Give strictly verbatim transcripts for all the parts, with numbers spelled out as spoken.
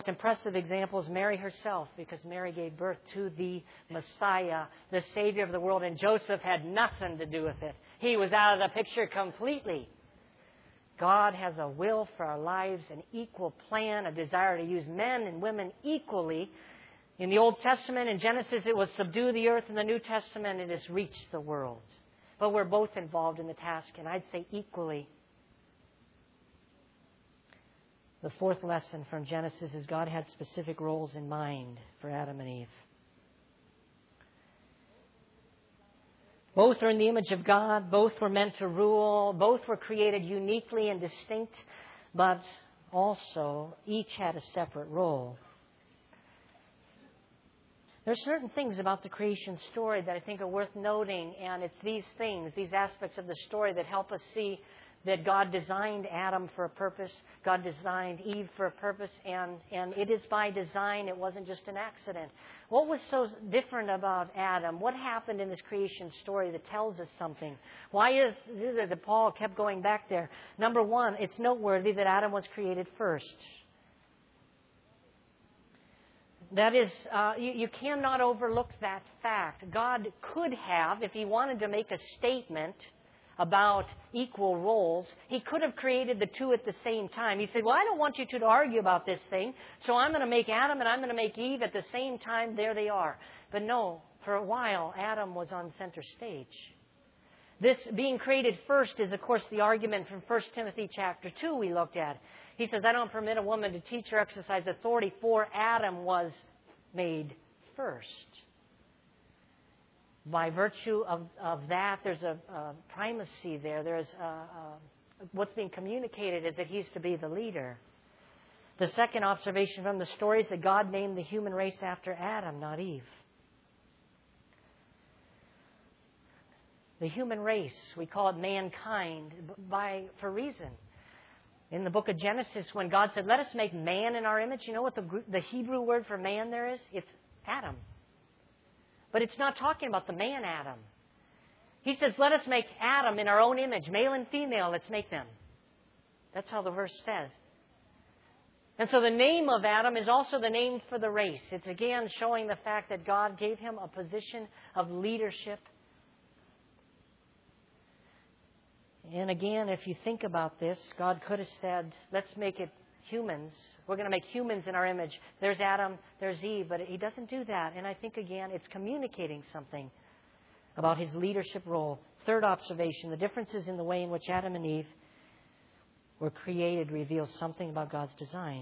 impressive example is Mary herself, because Mary gave birth to the Messiah, the Savior of the world, and Joseph had nothing to do with it. He was out of the picture completely. God has a will for our lives, an equal plan, a desire to use men and women equally. In the Old Testament, in Genesis, it was subdue the earth. In the New Testament, it has reached the world. But we're both involved in the task, and I'd say equally. The fourth lesson from Genesis is God had specific roles in mind for Adam and Eve. Both are in the image of God. Both were meant to rule. Both were created uniquely and distinct, but also each had a separate role. There are certain things about the creation story that I think are worth noting, and it's these things, these aspects of the story that help us see that God designed Adam for a purpose, God designed Eve for a purpose, and, and it is by design. It wasn't just an accident. What was so different about Adam? What happened in this creation story that tells us something? Why is it that Paul kept going back there? Number one, it's noteworthy that Adam was created first. That is, uh, you, you cannot overlook that fact. God could have, if He wanted to make a statement about equal roles, He could have created the two at the same time. He said, well, I don't want you two to argue about this thing, so I'm going to make Adam and I'm going to make Eve at the same time. There they are. But no, for a while, Adam was on center stage. This being created first is, of course, the argument from First Timothy chapter two we looked at. He says, I don't permit a woman to teach or exercise authority, for Adam was made first. By virtue of, of that, there's a, a primacy there. There's a, a, what's being communicated is that he's to be the leader. The second observation from the story is that God named the human race after Adam, not Eve. The human race, we call it mankind by for a reason. In the book of Genesis, when God said, let us make man in our image, you know what the, the Hebrew word for man there is? It's Adam. But it's not talking about the man Adam. He says, let us make Adam in our own image, male and female, let's make them. That's how the verse says. And so the name of Adam is also the name for the race. It's again showing the fact that God gave him a position of leadership. And again, if you think about this, God could have said, let's make it humans. We're going to make humans in our image. There's Adam, there's Eve, but He doesn't do that. And I think, again, it's communicating something about His leadership role. Third observation, the differences in the way in which Adam and Eve were created reveals something about God's design.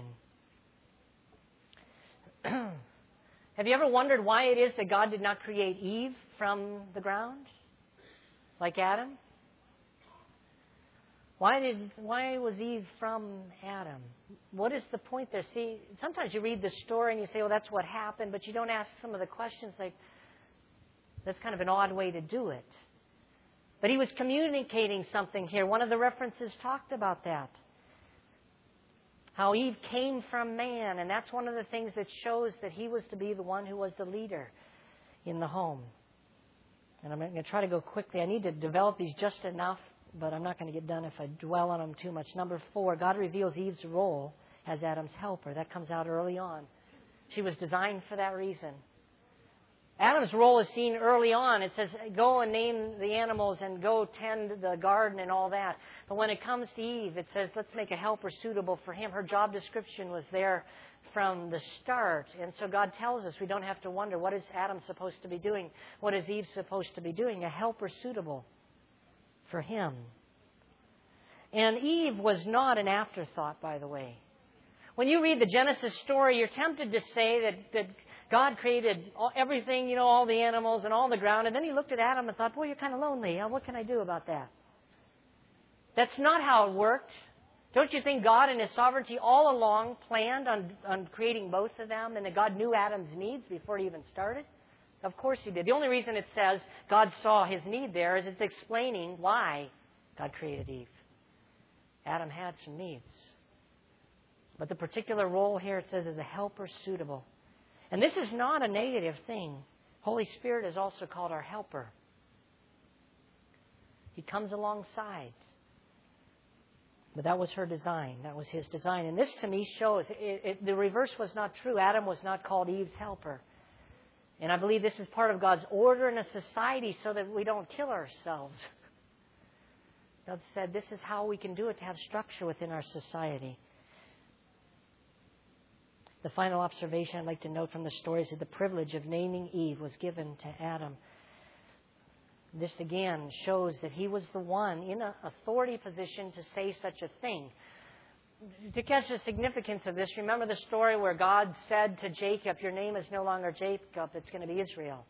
Have you ever wondered why it is that God did not create Eve from the ground like Adam? Why did why was Eve from Adam? What is the point there? See, sometimes you read the story and you say, well, that's what happened, but you don't ask some of the questions like, that's kind of an odd way to do it. But He was communicating something here. One of the references talked about that. How Eve came from man, and that's one of the things that shows that he was to be the one who was the leader in the home. And I'm going to try to go quickly. I need to develop these just enough, but I'm not going to get done if I dwell on them too much. Number four, God reveals Eve's role as Adam's helper. That comes out early on. She was designed for that reason. Adam's role is seen early on. It says, go and name the animals and go tend the garden and all that. But when it comes to Eve, it says, let's make a helper suitable for him. Her job description was there from the start. And so God tells us we don't have to wonder, what is Adam supposed to be doing? What is Eve supposed to be doing? A helper suitable for him. And Eve was not an afterthought, by the way. When you read the Genesis story, you're tempted to say that, that God created all, everything, you know, all the animals and all the ground, and then He looked at Adam and thought, boy, you're kind of lonely. What can I do about that? That's not how it worked. Don't you think God in His sovereignty all along planned on, on creating both of them, and that God knew Adam's needs before He even started? Of course He did. The only reason it says God saw his need there is it's explaining why God created Eve. Adam had some needs. But the particular role here, it says, is a helper suitable. And this is not a negative thing. Holy Spirit is also called our helper. He comes alongside. But that was her design. That was his design. And this, to me, shows it, it, the reverse was not true. Adam was not called Eve's helper. And I believe this is part of God's order in a society so that we don't kill ourselves. God said this is how we can do it, to have structure within our society. The final observation I'd like to note from the story is that the privilege of naming Eve was given to Adam. This again shows that he was the one in an authority position to say such a thing. To catch the significance of this, remember the story where God said to Jacob, your name is no longer Jacob, it's going to be Israel.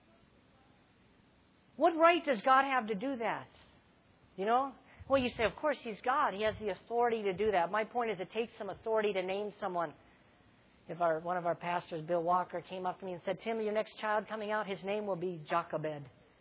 What right does God have to do that? You know? Well, you say, of course, He's God. He has the authority to do that. My point is it takes some authority to name someone. If our, one of our pastors, Bill Walker, came up to me and said, Tim, your next child coming out, his name will be Jochebed.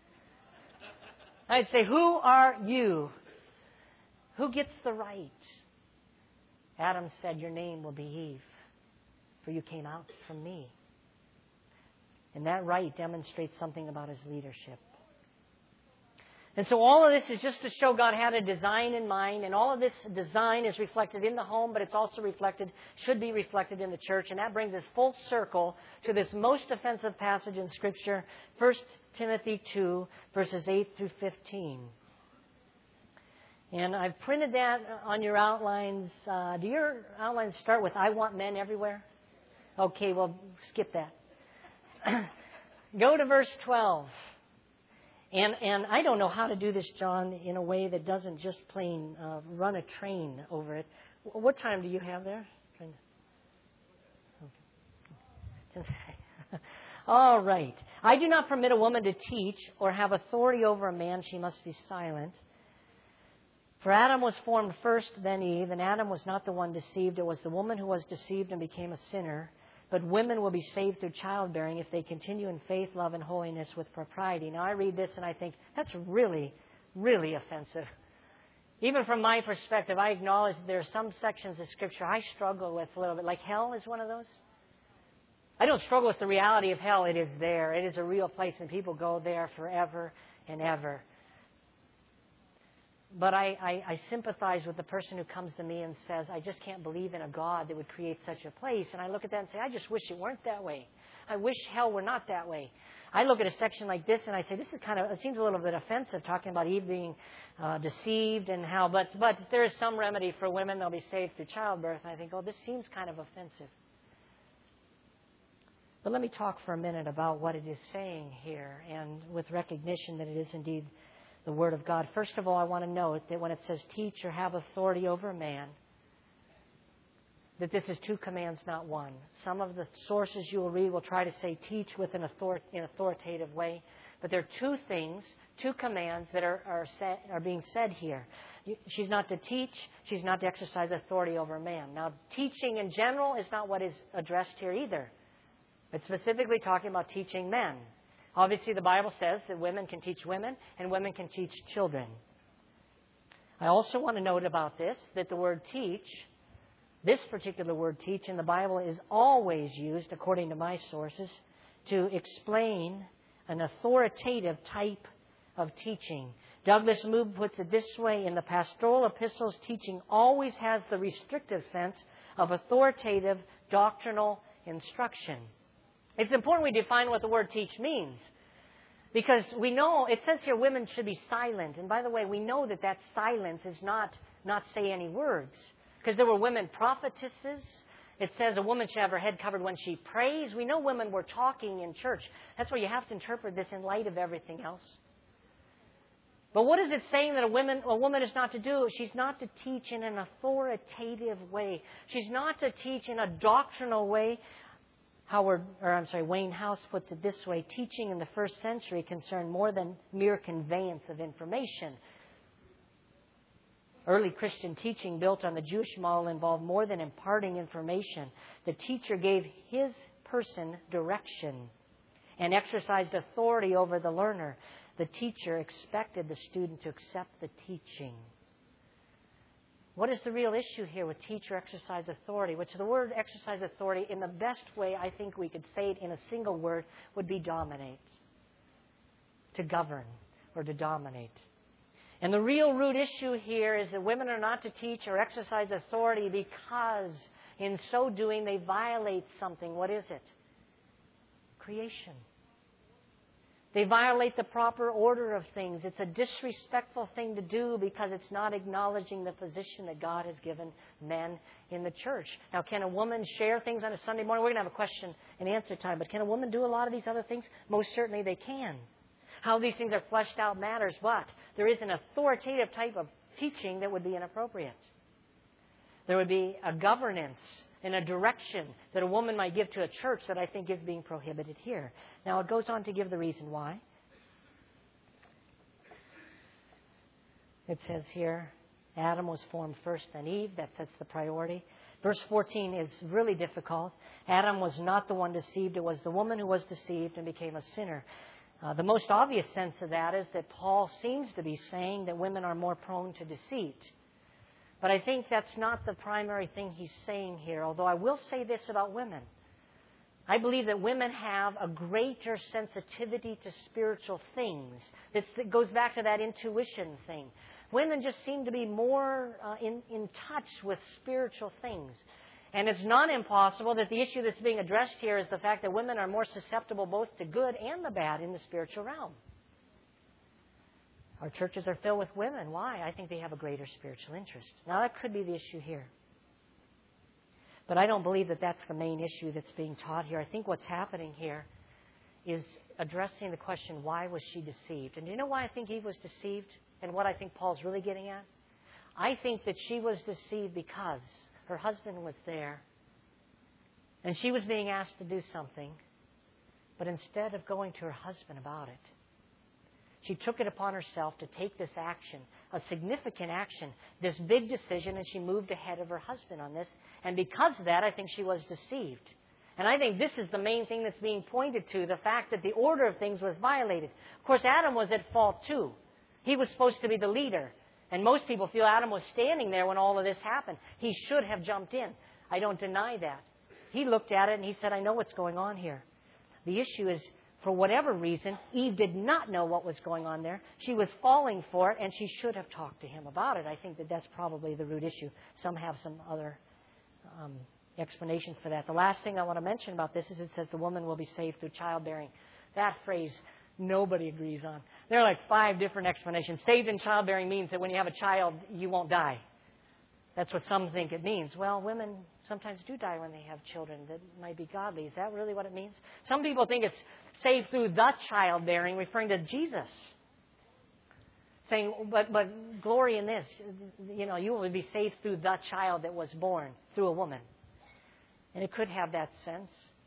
I'd say, who are you? Who gets the right? Adam said, your name will be Eve, for you came out from me. And that right demonstrates something about his leadership. And so all of this is just to show God had a design in mind, and all of this design is reflected in the home, but it's also reflected, should be reflected in the church. And that brings us full circle to this most offensive passage in Scripture, First Timothy two, verses eight through fifteen. And I've printed that on your outlines. Uh, do your outlines start with, I want men everywhere? Okay, well, skip that. Go to verse twelve. And and I don't know how to do this, John, in a way that doesn't just plain uh, run a train over it. What time do you have there? Okay. All right. I do not permit a woman to teach or have authority over a man. She must be silent. For Adam was formed first, then Eve, and Adam was not the one deceived. It was the woman who was deceived and became a sinner. But women will be saved through childbearing if they continue in faith, love, and holiness with propriety. Now, I read this and I think, that's really, really offensive. Even from my perspective, I acknowledge that there are some sections of Scripture I struggle with a little bit. Like hell is one of those. I don't struggle with the reality of hell. It is there. It is a real place, and people go there forever and ever. But I, I, I sympathize with the person who comes to me and says, I just can't believe in a God that would create such a place. And I look at that and say, I just wish it weren't that way. I wish hell were not that way. I look at a section like this and I say, this is kind of, it seems a little bit offensive, talking about Eve being uh, deceived and how, but, but there is some remedy for women. They'll be saved through childbirth. And I think, oh, this seems kind of offensive. But let me talk for a minute about what it is saying here, and with recognition that it is indeed the Word of God. First of all, I want to note that when it says teach or have authority over a man, that this is two commands, not one. Some of the sources you will read will try to say teach with an author- in authoritative way. But there are two things, two commands that are, are, set, are being said here. She's not to teach. She's not to exercise authority over a man. Now, teaching in general is not what is addressed here either. It's specifically talking about teaching men. Obviously, the Bible says that women can teach women and women can teach children. I also want to note about this that the word teach, this particular word teach in the Bible is always used, according to my sources, to explain an authoritative type of teaching. Douglas Moo puts it this way: in the pastoral epistles, teaching always has the restrictive sense of authoritative doctrinal instruction. It's important we define what the word teach means, because we know, it says here women should be silent. And by the way, we know that that silence is not not say any words, because there were women prophetesses. It says a woman should have her head covered when she prays. We know women were talking in church. That's why you have to interpret this in light of everything else. But what is it saying that a woman, a woman is not to do? She's not to teach in an authoritative way. She's not to teach in a doctrinal way. Howard, or I'm sorry, Wayne House puts it this way: teaching in the first century concerned more than mere conveyance of information. Early Christian teaching built on the Jewish model involved more than imparting information. The teacher gave his person direction and exercised authority over the learner. The teacher expected the student to accept the teaching. What is the real issue here with teach or exercise authority? Which the word exercise authority, in the best way I think we could say it in a single word, would be dominate. To govern or to dominate. And the real root issue here is that women are not to teach or exercise authority because in so doing they violate something. What is it? Creation. They violate the proper order of things. It's a disrespectful thing to do because it's not acknowledging the position that God has given men in the church. Now, can a woman share things on a Sunday morning? We're going to have a question and answer time. But can a woman do a lot of these other things? Most certainly they can. How these things are fleshed out matters, but there is an authoritative type of teaching that would be inappropriate. There would be a governance and a direction that a woman might give to a church that I think is being prohibited here. Now, it goes on to give the reason why. It says here, Adam was formed first, then Eve. That sets the priority. Verse fourteen is really difficult. Adam was not the one deceived. It was the woman who was deceived and became a sinner. Uh, the most obvious sense of that is that Paul seems to be saying that women are more prone to deceit. But I think that's not the primary thing he's saying here, although I will say this about women. I believe that women have a greater sensitivity to spiritual things. It's, it goes back to that intuition thing. Women just seem to be more uh, in, in touch with spiritual things. And it's not impossible that the issue that's being addressed here is the fact that women are more susceptible both to good and the bad in the spiritual realm. Our churches are filled with women. Why? I think they have a greater spiritual interest. Now, that could be the issue here. But I don't believe that that's the main issue that's being taught here. I think what's happening here is addressing the question, why was she deceived? And do you know why I think Eve was deceived and what I think Paul's really getting at? I think that she was deceived because her husband was there and she was being asked to do something, but instead of going to her husband about it, she took it upon herself to take this action, a significant action, this big decision, and she moved ahead of her husband on this. And because of that, I think she was deceived. And I think this is the main thing that's being pointed to, the fact that the order of things was violated. Of course, Adam was at fault too. He was supposed to be the leader. And most people feel Adam was standing there when all of this happened. He should have jumped in. I don't deny that. He looked at it and he said, I know what's going on here. The issue is, for whatever reason, Eve did not know what was going on there. She was falling for it, and she should have talked to him about it. I think that that's probably the root issue. Some have some other um, explanations for that. The last thing I want to mention about this is it says the woman will be saved through childbearing. That phrase nobody agrees on. There are like five different explanations. Saved in childbearing means that when you have a child, you won't die. That's what some think it means. Well, women sometimes do die when they have children that might be godly. Is that really what it means? Some people think it's saved through the childbearing, referring to Jesus. Saying, but, but glory in this, you know, you will be saved through the child that was born through a woman. And it could have that sense.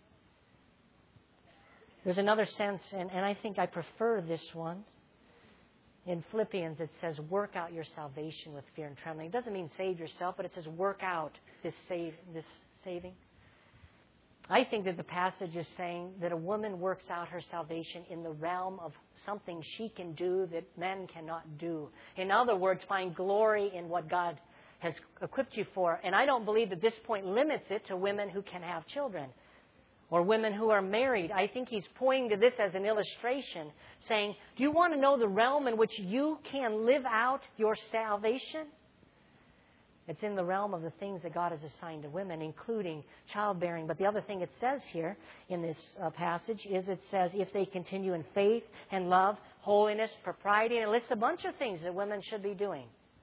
There's another sense, and, and I think I prefer this one. In Philippians, it says, work out your salvation with fear and trembling. It doesn't mean save yourself, but it says work out this save, this saving. I think that the passage is saying that a woman works out her salvation in the realm of something she can do that men cannot do. In other words, find glory in what God has equipped you for. And I don't believe that this point limits it to women who can have children or women who are married. I think he's pointing to this as an illustration, saying, do you want to know the realm in which you can live out your salvation? It's in the realm of the things that God has assigned to women, including childbearing. But the other thing it says here in this uh, passage is it says, if they continue in faith and love, holiness, propriety, and it lists a bunch of things that women should be doing.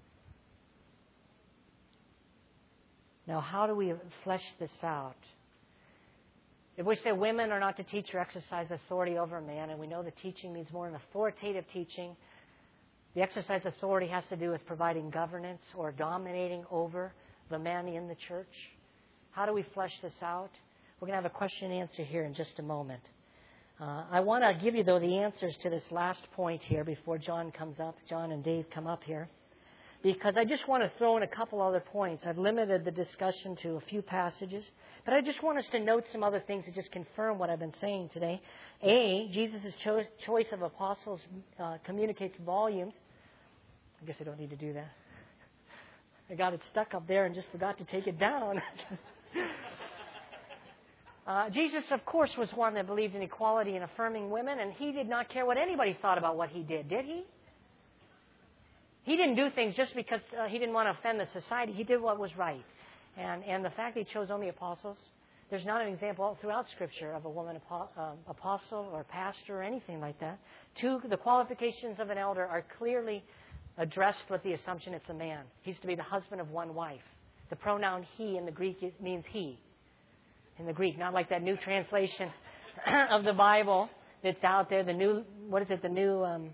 Now, how do we flesh this out? If we say women are not to teach or exercise authority over a man, and we know that teaching means more an authoritative teaching, the exercise authority has to do with providing governance or dominating over the men in the church. How do we flesh this out? We're going to have a question and answer here in just a moment. Uh, I want to give you, though, the answers to this last point here before John comes up, John and Dave come up here, because I just want to throw in a couple other points. I've limited the discussion to a few passages, but I just want us to note some other things that just confirm what I've been saying today. A, Jesus' cho- choice of apostles uh, communicates volumes. I guess I don't need to do that. I got it stuck up there and just forgot to take it down. uh, Jesus, of course, was one that believed in equality and affirming women, and he did not care what anybody thought about what he did, did he? He didn't do things just because uh, he didn't want to offend the society. He did what was right. And, and the fact that he chose only apostles, there's not an example throughout Scripture of a woman apo- um, apostle or pastor or anything like that. Two, the qualifications of an elder are clearly addressed with the assumption it's a man. He's to be the husband of one wife. The pronoun he in the Greek means he. In the Greek, not like that new translation of the Bible that's out there. The new, what is it? The new, um,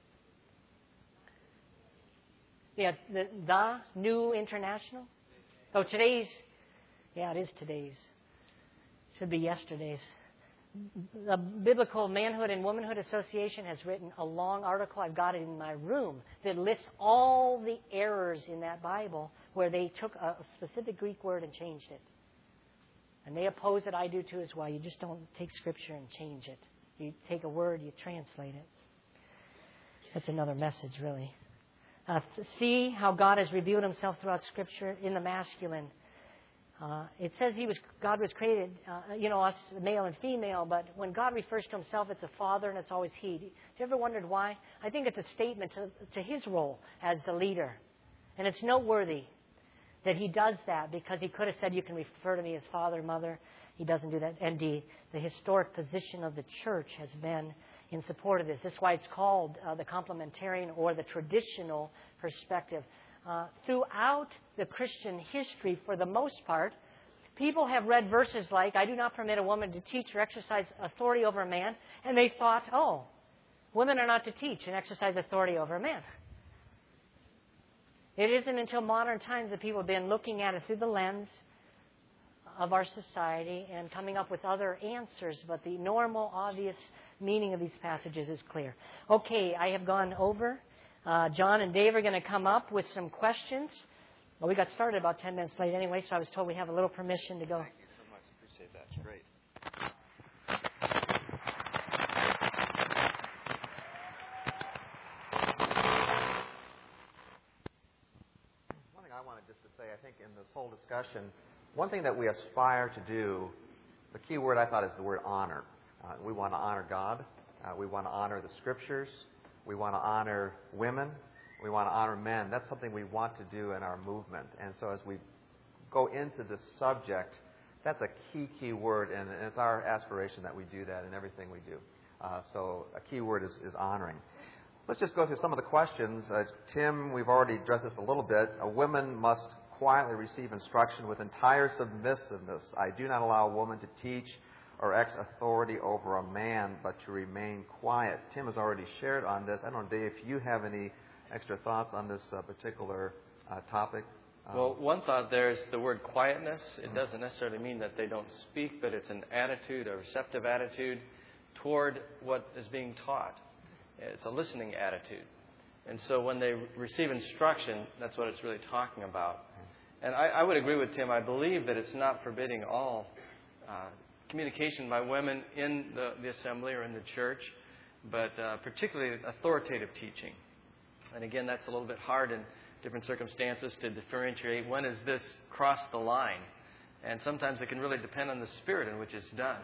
yeah, the, the New International. Oh, today's, yeah, it is today's. Should be yesterday's. The Biblical Manhood and Womanhood Association has written a long article, I've got it in my room, that lists all the errors in that Bible where they took a specific Greek word and changed it. And they oppose it, I do too as well. You just don't take Scripture and change it. You take a word, you translate it. That's another message, really. Uh, see how God has revealed Himself throughout Scripture in the masculine. Uh, it says He was God was created, uh, you know, us male and female. But when God refers to Himself, it's a father, and it's always He. Have you ever wondered why? I think it's a statement to, to His role as the leader, and it's noteworthy that He does that, because He could have said, "You can refer to me as father, mother." He doesn't do that. And the, the historic position of the church has been in support of this. That's why it's called uh, the complementarian or the traditional perspective. Uh, throughout the Christian history, for the most part, people have read verses like, "I do not permit a woman to teach or exercise authority over a man," and they thought, oh, women are not to teach and exercise authority over a man. It isn't until modern times that people have been looking at it through the lens of our society and coming up with other answers, but the normal, obvious meaning of these passages is clear. Okay, I have gone over. Uh, John and Dave are going to come up with some questions. Well, we got started about ten minutes late anyway, so I was told we have a little permission to go. Thank you so much. Appreciate that. It's great. One thing I wanted just to say, I think in this whole discussion, one thing that we aspire to do, the key word I thought is the word honor. Uh, we want to honor God. Uh, we want to honor the Scriptures. We want to honor women. We want to honor men. That's something we want to do in our movement. And so as we go into this subject, that's a key, key word, and it's our aspiration that we do that in everything we do. Uh, so a key word is, is honoring. Let's just go through some of the questions. Uh, Tim, we've already addressed this a little bit. A woman must quietly receive instruction with entire submissiveness. I do not allow a woman to teach or ex authority over a man, but to remain quiet. Tim has already shared on this. I don't know, Dave, if you have any extra thoughts on this uh, particular uh, topic. Um, well, one thought there is the word quietness. It doesn't necessarily mean that they don't speak, but it's an attitude, a receptive attitude toward what is being taught. It's a listening attitude. And so when they receive instruction, that's what it's really talking about. And I, I would agree with Tim. I believe that it's not forbidding all uh, communication by women in the, the assembly or in the church, but uh, particularly authoritative teaching. And again, that's a little bit hard in different circumstances to differentiate when is this cross the line. And sometimes it can really depend on the spirit in which it's done.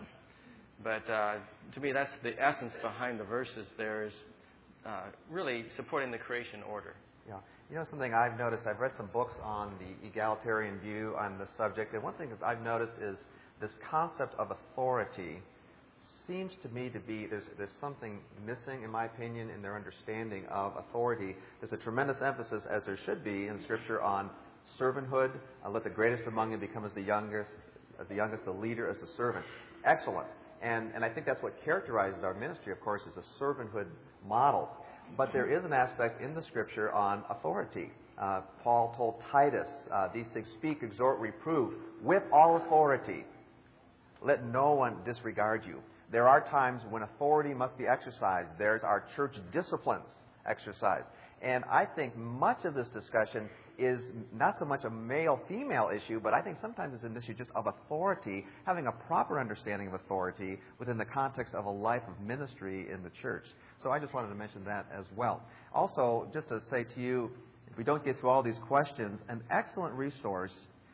But uh, to me, that's the essence behind the verses there is uh, really supporting the creation order. Yeah. You know something I've noticed, I've read some books on the egalitarian view on the subject, and one thing that I've noticed is this concept of authority seems to me to be, there's, there's something missing, in my opinion, in their understanding of authority. There's a tremendous emphasis, as there should be in Scripture, on servanthood. Uh, let the greatest among you become as the youngest, as the youngest, the leader as the servant. Excellent. And, and I think that's what characterizes our ministry, of course, is a servanthood model. But there is an aspect in the Scripture on authority. Uh, Paul told Titus, uh, these things speak, exhort, reprove, with all authority. Let no one disregard you. There are times when authority must be exercised. There's our church disciplines exercised. And I think much of this discussion is not so much a male-female issue, but I think sometimes it's an issue just of authority, having a proper understanding of authority within the context of a life of ministry in the church. So I just wanted to mention that as well. Also, just to say to you, if we don't get through all these questions, an excellent resource,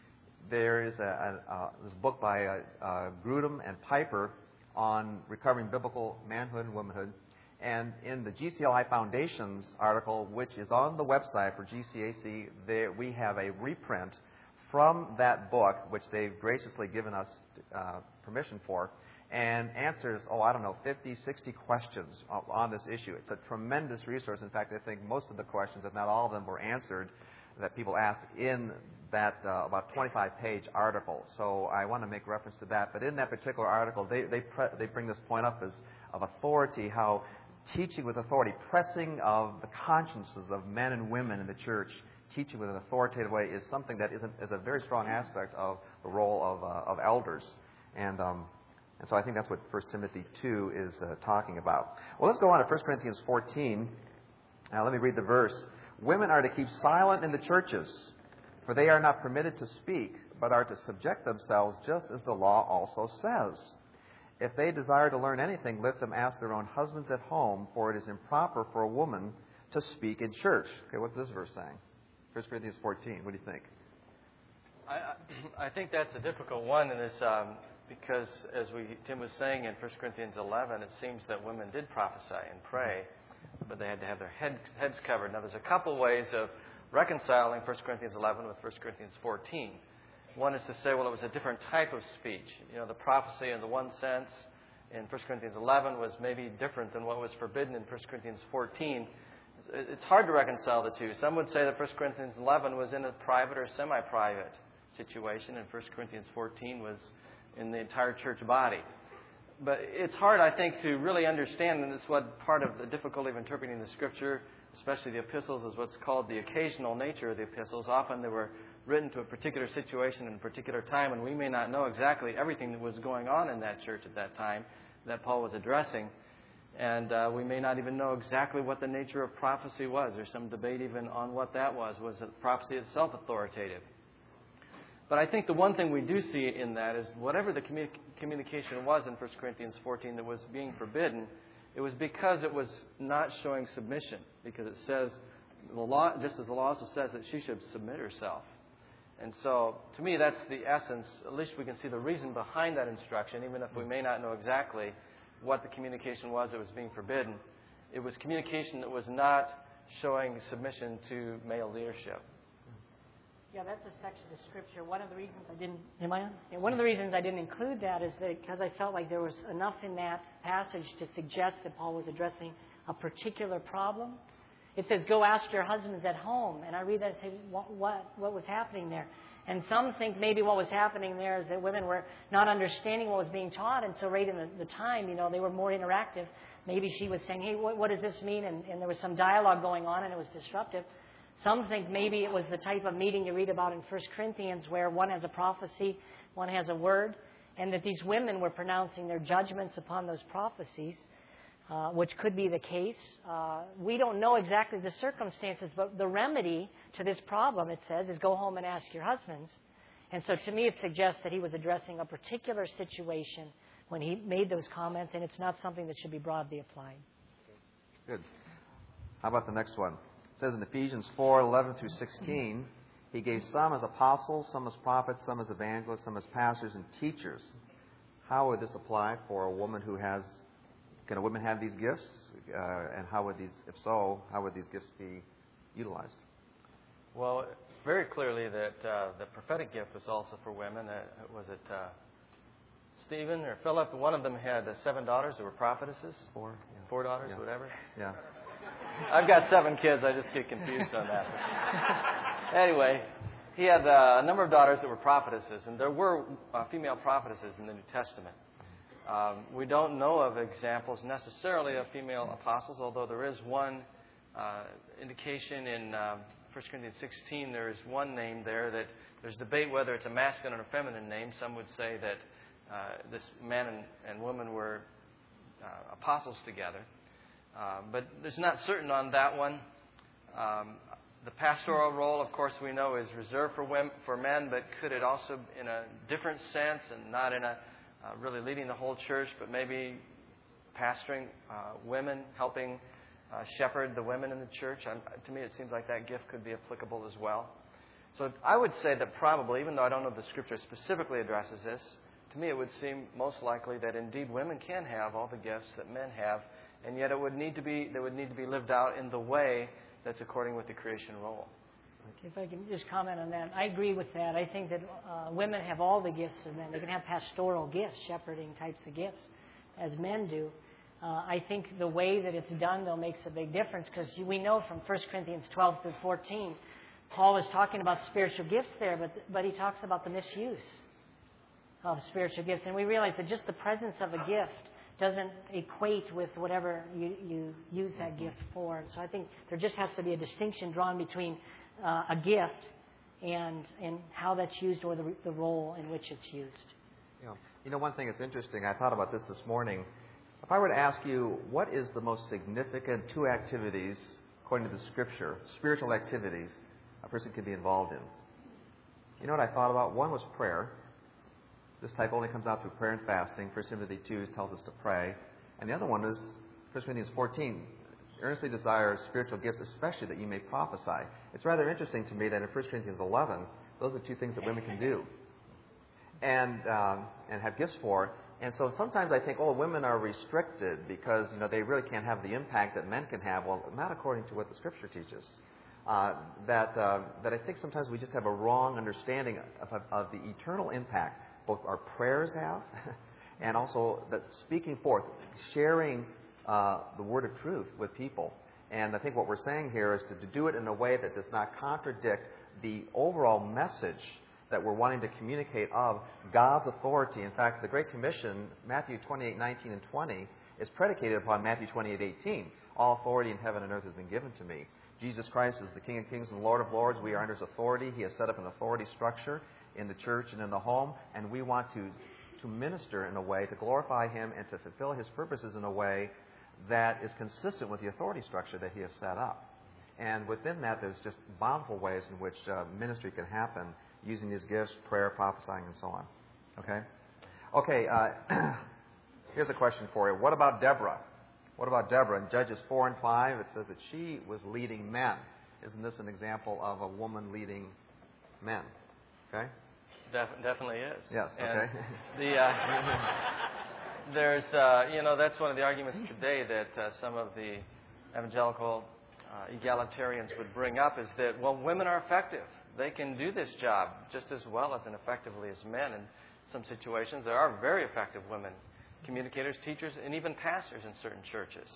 there is a, a, a this book by uh, uh, Grudem and Piper on recovering biblical manhood and womanhood. And in the G C L I Foundation's article, which is on the website for G C A C, there we have a reprint from that book, which they've graciously given us uh, permission for, and answers, oh, I don't know, fifty, sixty questions on this issue. It's a tremendous resource. In fact, I think most of the questions, if not all of them, were answered that people asked in that uh, about twenty-five page article. So I want to make reference to that. But in that particular article, they they, pre- they bring this point up as of authority, how teaching with authority, pressing of the consciences of men and women in the church, teaching with an authoritative way is something that is a, is a very strong aspect of the role of, uh, of elders. And, um, and so I think that's what First Timothy two is uh, talking about. Well, let's go on to First Corinthians fourteen. Now, let me read the verse. Women are to keep silent in the churches, for they are not permitted to speak, but are to subject themselves just as the law also says. If they desire to learn anything, let them ask their own husbands at home, for it is improper for a woman to speak in church. Okay, what's this verse saying? First Corinthians fourteen. What do you think? I, I think that's a difficult one in this, um, because as we Tim was saying in First Corinthians eleven, it seems that women did prophesy and pray, but they had to have their head, heads covered. Now, there's a couple ways of reconciling First Corinthians eleven with First Corinthians fourteen. One is to say, well, it was a different type of speech. You know, the prophecy in the one sense in First Corinthians eleven was maybe different than what was forbidden in First Corinthians fourteen. It's hard to reconcile the two. Some would say that First Corinthians eleven was in a private or semi-private situation, and First Corinthians fourteen was in the entire church body. But it's hard, I think, to really understand, and it's what part of the difficulty of interpreting the Scripture, especially the epistles, is what's called the occasional nature of the epistles. Often they were written to a particular situation in a particular time, and we may not know exactly everything that was going on in that church at that time that Paul was addressing. And uh, we may not even know exactly what the nature of prophecy was. There's some debate even on what that was. Was the prophecy itself authoritative? But I think the one thing we do see in that is whatever the commu- communication was in First Corinthians fourteen that was being forbidden, it was because it was not showing submission. Because it says, the law, just as the law also says that she should submit herself. And so, to me, that's the essence. At least we can see the reason behind that instruction, even if we may not know exactly what the communication was that was being forbidden. It was communication that was not showing submission to male leadership. Yeah, that's a section of Scripture. One of the reasons I didn't, am I on? Yeah, one of the reasons I didn't include that is that because I felt like there was enough in that passage to suggest that Paul was addressing a particular problem. It says, go ask your husbands at home. And I read that and say, what, what, what was happening there? And some think maybe what was happening there is that women were not understanding what was being taught. And so right in the, the time, you know, they were more interactive. Maybe she was saying, hey, what, what does this mean? And, and there was some dialogue going on and it was disruptive. Some think maybe it was the type of meeting you read about in First Corinthians where one has a prophecy, one has a word, and that these women were pronouncing their judgments upon those prophecies. Uh, which could be the case. Uh, we don't know exactly the circumstances, but the remedy to this problem, it says, is go home and ask your husbands. And so to me it suggests that he was addressing a particular situation when he made those comments, and it's not something that should be broadly applied. Good. How about the next one? It says in Ephesians four, eleven through sixteen, he gave some as apostles, some as prophets, some as evangelists, some as pastors and teachers. How would this apply for a woman who has Can a woman have these gifts? Uh, and how would these, if so, how would these gifts be utilized? Well, very clearly that uh, the prophetic gift was also for women. Uh, was it uh, Stephen or Philip? One of them had uh, seven daughters who were prophetesses. Four. Yeah. Four daughters, Yeah. whatever. Yeah. I've got seven kids. I just get confused on that. Anyway, he had uh, a number of daughters that were prophetesses, and there were uh, female prophetesses in the New Testament. Um, we don't know of examples necessarily of female apostles, although there is one uh, indication in um, First Corinthians sixteen. There is one name there that there's debate whether it's a masculine or feminine name. Some would say that uh, this man and, and woman were uh, apostles together. Uh, but there's not certain on that one. Um, the pastoral role, of course, we know is reserved for women, for men, but could it also, in a different sense and not in a Uh, really leading the whole church, but maybe pastoring uh, women, helping uh, shepherd the women in the church. I'm, to me, it seems like that gift could be applicable as well. So I would say that probably, even though I don't know if the Scripture specifically addresses this, to me it would seem most likely that indeed women can have all the gifts that men have and yet it would need to be they would need to be lived out in the way that's according with the creation role. If I can just comment on that, I agree with that. I think that uh, women have all the gifts of men. They can have pastoral gifts, shepherding types of gifts, as men do. Uh, I think the way that it's done, though, makes a big difference, because we know from First Corinthians twelve through fourteen, Paul is talking about spiritual gifts there, but but he talks about the misuse of spiritual gifts. And we realize that just the presence of a gift doesn't equate with whatever you, you use that gift for. And so I think there just has to be a distinction drawn between uh, a gift and and how that's used, or the, the role in which it's used. Yeah. You know, one thing that's interesting, I thought about this this morning. If I were to ask you, what is the most significant two activities, according to the Scripture, spiritual activities, a person can be involved in? You know what I thought about? One was prayer. This type only comes out through prayer and fasting. First Timothy two tells us to pray. And the other one is First Corinthians fourteen. Earnestly desire spiritual gifts, especially that you may prophesy. It's rather interesting to me that in First Corinthians eleven, those are two things that women can do and um, and have gifts for. And so sometimes I think, oh, women are restricted because, you know, they really can't have the impact that men can have. Well, not according to what the Scripture teaches. Uh, that uh, that I think sometimes we just have a wrong understanding of, of, of the eternal impact both our prayers have and also that speaking forth, sharing uh, the word of truth with people. And I think what we're saying here is to, to do it in a way that does not contradict the overall message that we're wanting to communicate of God's authority. In fact, the Great Commission, Matthew twenty-eight, nineteen, and twenty, is predicated upon Matthew twenty-eight, eighteen. All authority in heaven and earth has been given to me. Jesus Christ is the King of kings and Lord of lords. We are under His authority. He has set up an authority structure in the church and in the home, and we want to, to minister in a way to glorify Him and to fulfill His purposes in a way that is consistent with the authority structure that He has set up. And within that, there's just bountiful ways in which uh, ministry can happen using these gifts, prayer, prophesying, and so on. Okay? Okay, uh, here's a question for you. What about Deborah? What about Deborah? In Judges four and five, it says that she was leading men. Isn't this an example of a woman leading men? Okay? Def- definitely is. Yes, and okay. the, uh, there's, uh, you know, that's one of the arguments today that uh, some of the evangelical uh, egalitarians would bring up is that, well, women are effective. They can do this job just as well as and effectively as men in some situations. There are very effective women communicators, teachers, and even pastors in certain churches.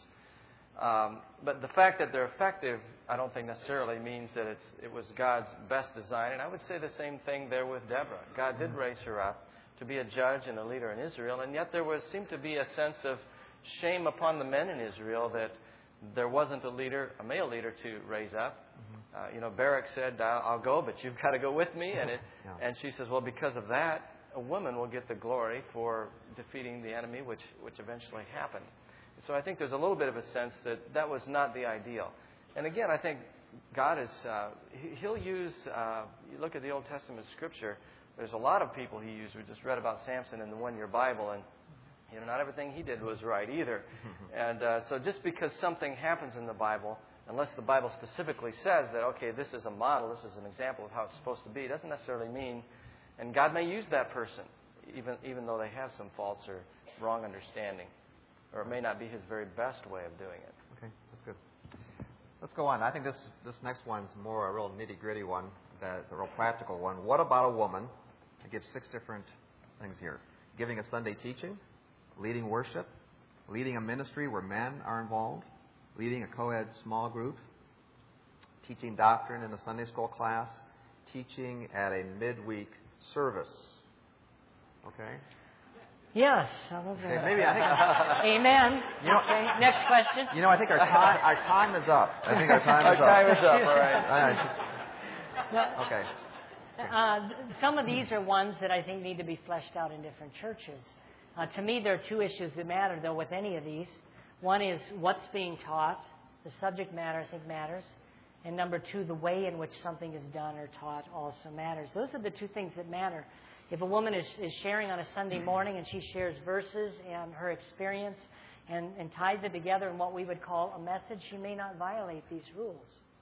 Um, but the fact that they're effective, I don't think necessarily means that it's, it was God's best design. And I would say the same thing there with Deborah. God did raise her up to be a judge and a leader in Israel, and yet there was seemed to be a sense of shame upon the men in Israel that there wasn't a leader, a male leader, to raise up. Uh, you know, Barak said, I'll go, but you've got to go with me. And it, yeah. and she says, well, because of that, a woman will get the glory for defeating the enemy, which, which eventually happened. So I think there's a little bit of a sense that that was not the ideal. And again, I think God is, uh, He'll use, uh, you look at the Old Testament Scripture, there's a lot of people He used. We just read about Samson in the one-year Bible, and you know, not everything he did was right either. And uh, so just because something happens in the Bible, unless the Bible specifically says that, okay, this is a model, this is an example of how it's supposed to be, it doesn't necessarily mean, and God may use that person, even even though they have some faults or wrong understanding. Or it may not be His very best way of doing it. Okay, that's good. Let's go on. I think this, this next one's more a real nitty-gritty one. That's a real practical one. What about a woman? I give six different things here. Giving a Sunday teaching, leading worship, leading a ministry where men are involved, leading a co-ed small group, teaching doctrine in a Sunday school class, teaching at a midweek service. Okay? Yes. Okay, maybe I think. Amen. You know, okay. Next question. You know, I think our time our time is up. I think our time our is up. Our time is up. All right. Well, okay. Uh, some of these are ones that I think need to be fleshed out in different churches. Uh, to me, there are two issues that matter, though, with any of these. One is what's being taught. The subject matter, I think, matters. And number two, the way in which something is done or taught also matters. Those are the two things that matter. If a woman is, is sharing on a Sunday morning and she shares verses and her experience and, and ties it together in what we would call a message, she may not violate these rules.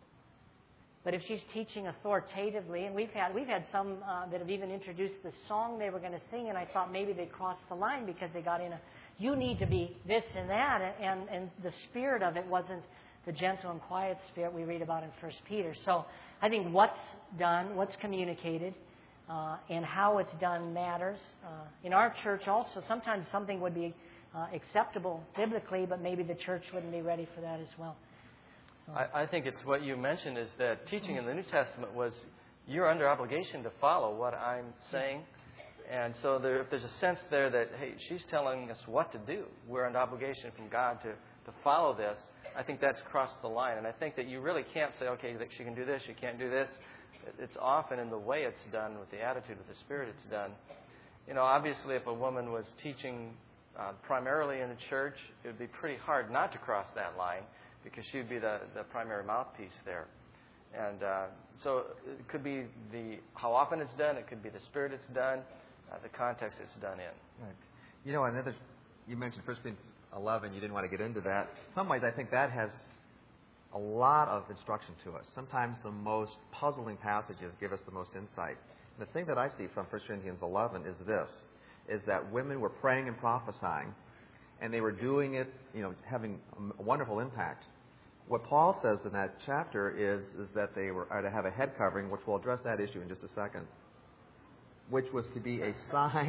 But if she's teaching authoritatively, and we've had we've had some uh, that have even introduced the song they were going to sing, and I thought maybe they crossed the line because they got in a you need to be this and that, and, and the spirit of it wasn't the gentle and quiet spirit we read about in First Peter. So I think what's done, what's communicated, uh, and how it's done matters. Uh, in our church also, sometimes something would be uh, acceptable biblically, but maybe the church wouldn't be ready for that as well. So. I, I think it's what you mentioned is that teaching in the New Testament was you're under obligation to follow what I'm saying. And so there, if there's a sense there that, hey, she's telling us what to do, we're under obligation from God to, to follow this, I think that's crossed the line. And I think that you really can't say, okay, she can do this, she can't do this. It's often in the way it's done, with the attitude, with the spirit it's done. You know, obviously if a woman was teaching uh, primarily in the church, it would be pretty hard not to cross that line because she would be the, the primary mouthpiece there. And uh, so it could be the how often it's done, it could be the spirit it's done, uh, the context it's done in. Right. You know, another, you mentioned First Corinthians eleven, you didn't want to get into that. In some ways, I think that has a lot of instruction to us. Sometimes the most puzzling passages give us the most insight. And the thing that I see from First Corinthians eleven is this, is that women were praying and prophesying, and they were doing it, you know, having a wonderful impact. What Paul says in that chapter is, is that they were are to have a head covering, which we'll address that issue in just a second, which was to be a sign,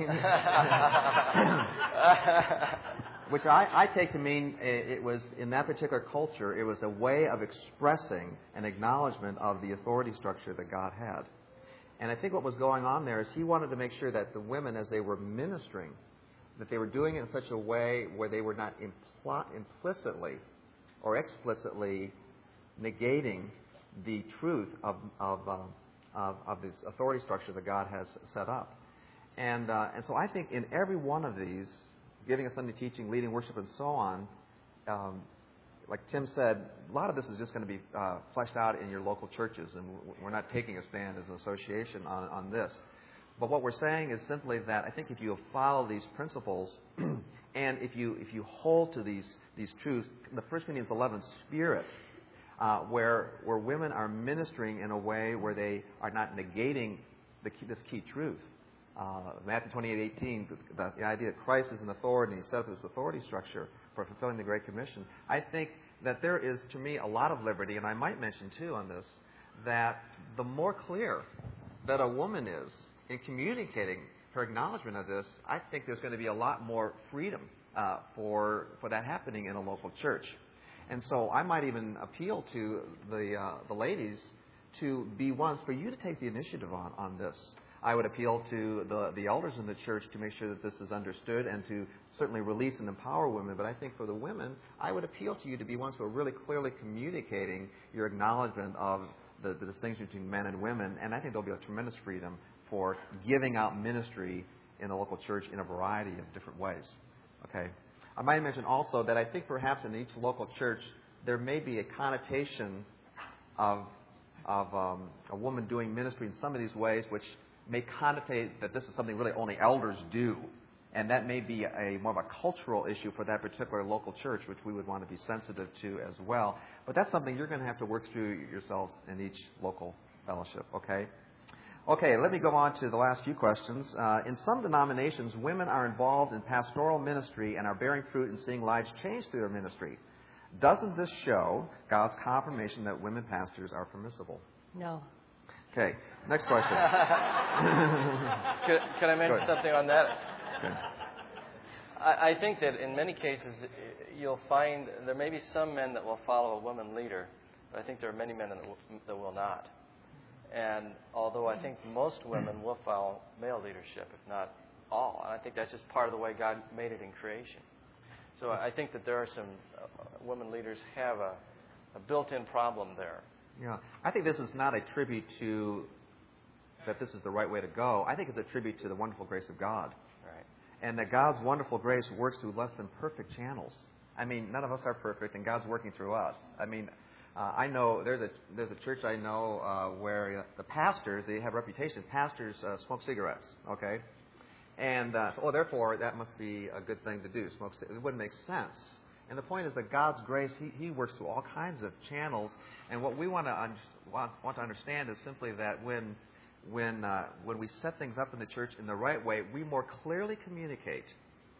which I, I take to mean it was, in that particular culture, it was a way of expressing an acknowledgement of the authority structure that God had. And I think what was going on there is he wanted to make sure that the women, as they were ministering, that they were doing it in such a way where they were not impl- implicitly or explicitly negating the truth of of, uh, of of this authority structure that God has set up. And uh, and so I think in every one of these, giving a Sunday teaching, leading worship, and so on, um, like Tim said, a lot of this is just going to be uh, fleshed out in your local churches, and we're not taking a stand as an association on, on this. But what we're saying is simply that I think if you follow these principles, and if you if you hold to these these truths, the First Corinthians eleven spirit, uh, where where women are ministering in a way where they are not negating the key, this key truth. Uh, Matthew twenty-eight eighteen, the, the idea that Christ is an authority, and he set up this authority structure for fulfilling the Great Commission. I think that there is, to me, a lot of liberty, and I might mention, too, on this, that the more clear that a woman is in communicating her acknowledgement of this, I think there's going to be a lot more freedom uh, for for that happening in a local church. And so I might even appeal to the uh, the ladies to be ones for you to take the initiative on, on this. I would appeal to the, the elders in the church to make sure that this is understood and to certainly release and empower women. But I think for the women, I would appeal to you to be ones who are really clearly communicating your acknowledgement of the, the distinction between men and women. And I think there'll be a tremendous freedom for giving out ministry in the local church in a variety of different ways. Okay. I might mention also that I think perhaps in each local church there may be a connotation of of um, a woman doing ministry in some of these ways, which may connotate that this is something really only elders do. And that may be a more of a cultural issue for that particular local church, which we would want to be sensitive to as well. But that's something you're going to have to work through yourselves in each local fellowship, okay? Okay, let me go on to the last few questions. Uh, in some denominations, women are involved in pastoral ministry and are bearing fruit and seeing lives change through their ministry. Doesn't this show God's confirmation that women pastors are permissible? No. Okay, next question. Could, could I mention something on that? Okay. I, I think that in many cases you'll find there may be some men that will follow a woman leader, but I think there are many men that will, that will not. And although I think most women will follow male leadership, if not all, and I think that's just part of the way God made it in creation. So I think that there are some uh, women leaders have a, a built-in problem there. Yeah, I think this is not a tribute to that this is the right way to go. I think it's a tribute to the wonderful grace of God. Right. And that God's wonderful grace works through less than perfect channels. I mean, none of us are perfect, and God's working through us. I mean, uh, I know there's a there's a church I know uh, where uh, the pastors, they have a reputation. Pastors uh, smoke cigarettes, okay? And uh, so, oh, therefore, that must be a good thing to do. Smoke. It wouldn't make sense. And the point is that God's grace, He, he works through all kinds of channels. And what we want to un- want, want to understand is simply that when when uh, when we set things up in the church in the right way, we more clearly communicate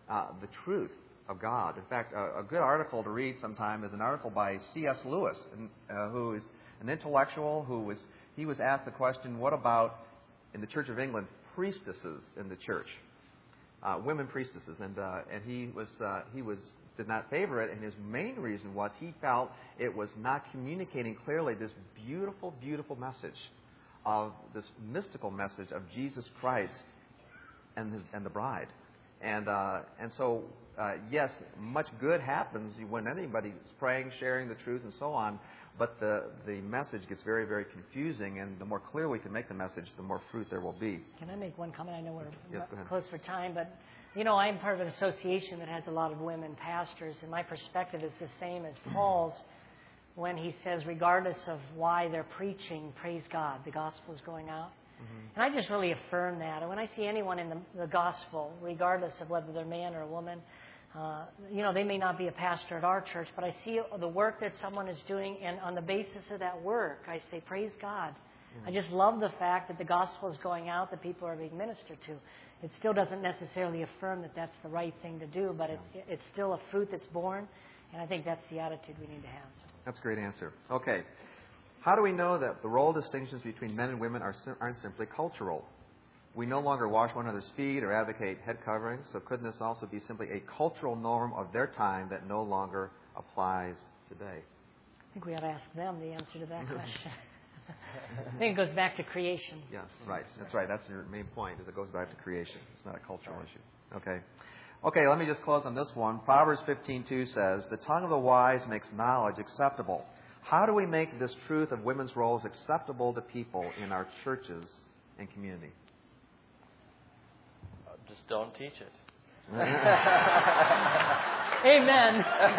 uh, the truth of God. In fact, a, a good article to read sometime is an article by C S Lewis, uh, who is an intellectual who was, he was asked the question, what about, in the Church of England, priestesses in the church, uh, women priestesses, and uh, and he was uh, he was did not favor it, and his main reason was he felt it was not communicating clearly this beautiful, beautiful message of this mystical message of Jesus Christ and his, and the bride, and uh, and so uh, yes, much good happens when anybody's praying, sharing the truth, and so on. But the, the message gets very, very confusing, and the more clear we can make the message, the more fruit there will be. Can I make one comment? I know we're yes, go ahead. close for time, but, you know, I'm part of an association that has a lot of women pastors, and my perspective is the same as Paul's when he says, regardless of why they're preaching, praise God, the gospel is going out. Mm-hmm. And I just really affirm that. And when I see anyone in the, the gospel, regardless of whether they're a man or a woman, Uh, you know, they may not be a pastor at our church, but I see the work that someone is doing, and on the basis of that work, I say, praise God. Mm-hmm. I just love the fact that the gospel is going out, that people are being ministered to. It still doesn't necessarily affirm that that's the right thing to do, but it, it's still a fruit that's born, and I think that's the attitude we need to have. So. That's a great answer. Okay. How do we know that the role distinctions between men and women are, aren't simply cultural? We no longer wash one another's feet or advocate head covering, so couldn't this also be simply a cultural norm of their time that no longer applies today? I think we ought to ask them the answer to that question. I think it goes back to creation. Yes, right. That's right. That's your main point, is it goes back to creation. It's not a cultural issue. Okay. Okay, let me just close on this one. Proverbs fifteen two says, "The tongue of the wise makes knowledge acceptable." How do we make this truth of women's roles acceptable to people in our churches and community? Just don't teach it. Amen.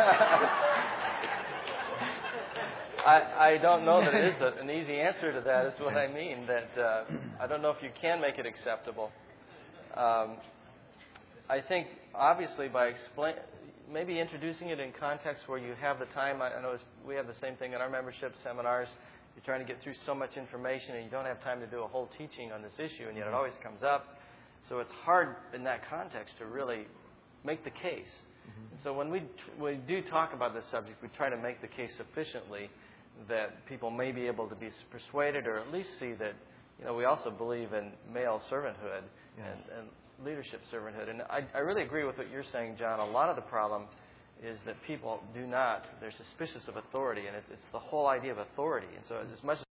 I, I don't know that it is a, an easy answer to that, is what I mean. That uh, I don't know if you can make it acceptable. Um, I think, obviously, by explain, maybe introducing it in context where you have the time. I, I know it's, we have the same thing in our membership seminars. You're trying to get through so much information, and you don't have time to do a whole teaching on this issue, and yet it always comes up. So it's hard in that context to really make the case. Mm-hmm. So when we we do talk about this subject, we try to make the case sufficiently that people may be able to be persuaded, or at least see that, you know, we also believe in male servanthood yes. and, and leadership servanthood. And I, I really agree with what you're saying, John. A lot of the problem is that people do not, they're suspicious of authority, and it, it's the whole idea of authority. And so as much as